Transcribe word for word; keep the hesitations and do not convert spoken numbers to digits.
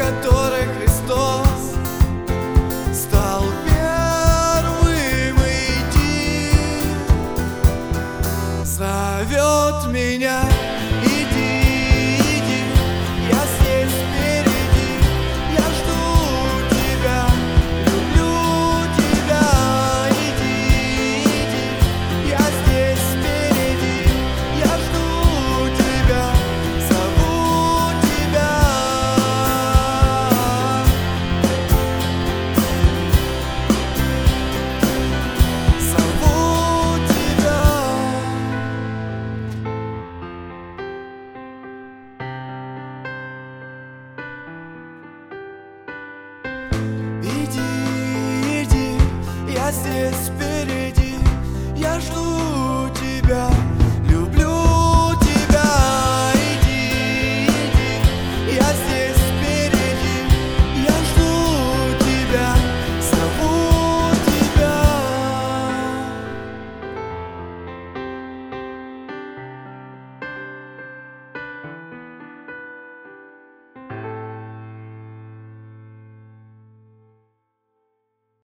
которой Христос стал первым идти, зовет меня. Иди, иди, я здесь впереди, я жду тебя, люблю тебя. Иди, иди, я здесь впереди, я жду тебя, зову тебя. Зову тебя. Иди, иди, я здесь